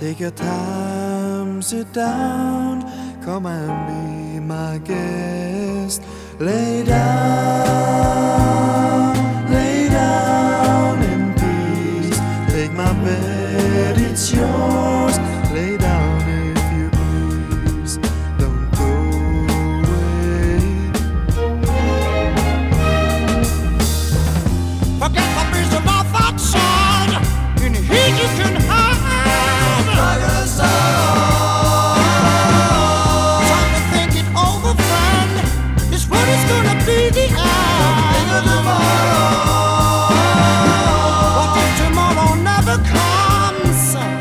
Take your time, sit down, come and be my guest. Lay down in peace. Take my bed, it's yours. Lay down if you please. Don't go away. Forget the vision of that sun. In heat you can hide. Time to think it over, friend. This road is gonna be the end. What if tomorrow never comes?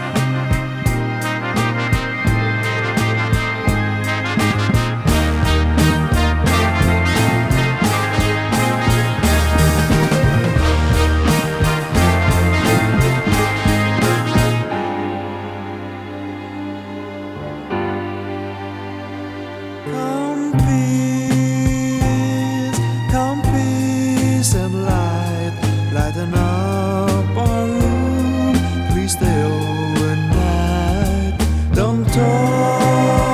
Come peace and light, lighten up our room. Please stay overnight. Don't talk.